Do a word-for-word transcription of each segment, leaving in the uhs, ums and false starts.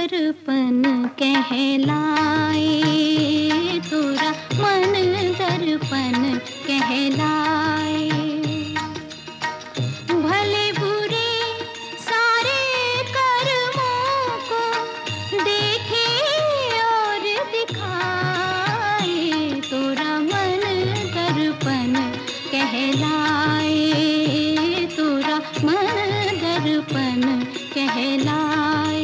दर्पण कहलाए, तोरा मन दर्पण कहलाए। भले बुरे सारे कर्मों को देखे और दिखाए, तोरा मन दर्पण कहलाए, तोरा मन दर्पण कहलाए।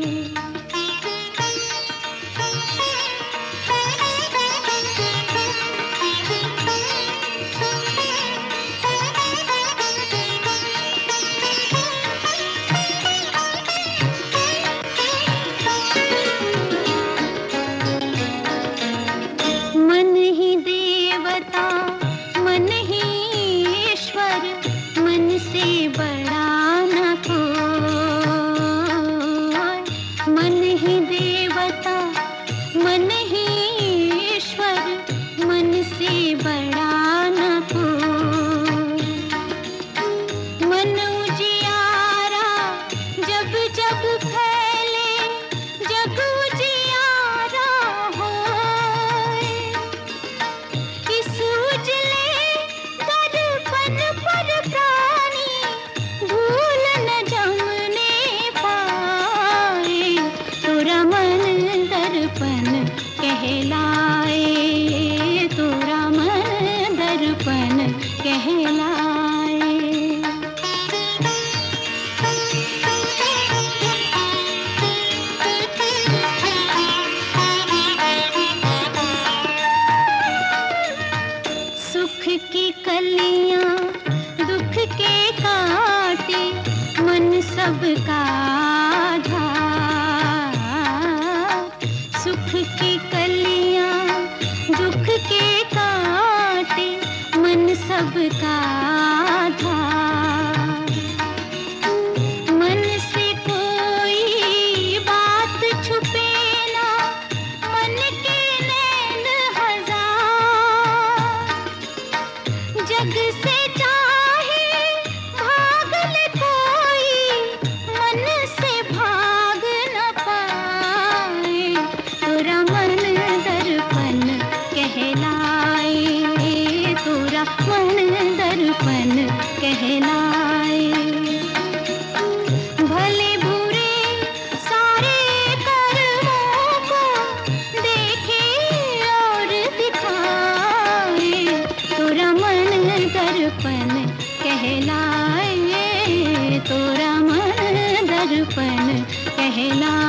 मन ही देवता मन ही ईश्वर, मन से बड़ा न कोई। मन ही देवता मन ही ईश्वर, मन से बड़ा न कोई। मन उजियारा जब जब फैले, जग उजियारा होए। इस उजले दर्पण पर प्राणी भूल न जमने पाए, तोरा मन दर्पण कहलाए, तोरा मन दर्पण कहलाए। सुख की कलियां दुख के काटे, मन सबका आधा। सुख की कलियां दुख के काटे, मन सबका आधा। मन से कोई बात छुपे ना, मन के नैन हजार। जग से चाहे भाग ले कोई, मन से भाग न पाए, तोरा मन दर्पण कहलाए, तोरा मन दर्पण कहलाए। भले बुरे सारे कर्मों को देखे और दिखाए, तोरा मन दर्पण कहलाए, तोरा मन दर्पण कहलाए।